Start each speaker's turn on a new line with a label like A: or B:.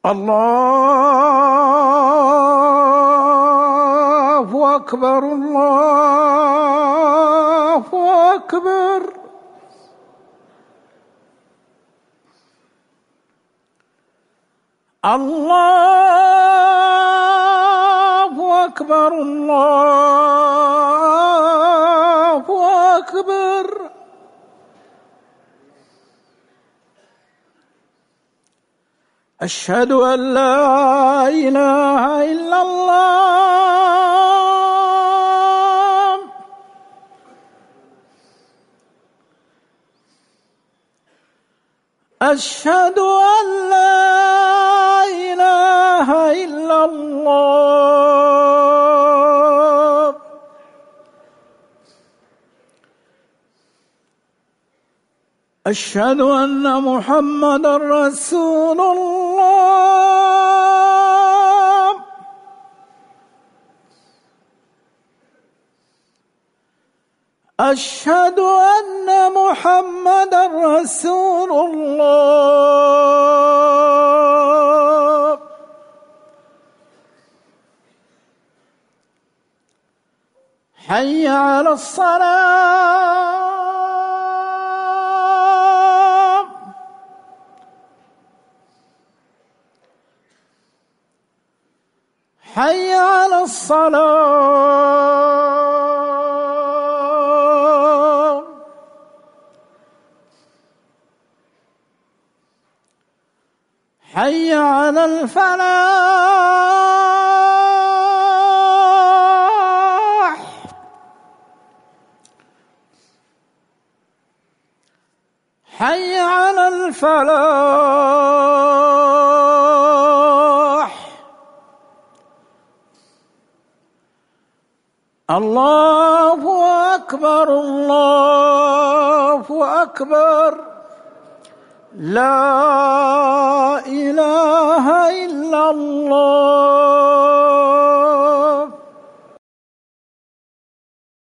A: الله أكبر الله أكبر. الله أكبر الله أكبر. أشهد أن لا إله إلا الله. أشهد أن لا إله إلا الله. أشهد أن محمدًا رسول الله. أشهد أن محمدًا رسول الله. حي على الصلاة. حي على الصلاة. حي على الفلاح. حي على الفلاح. الله أكبر الله أكبر. لا إله إلا الله.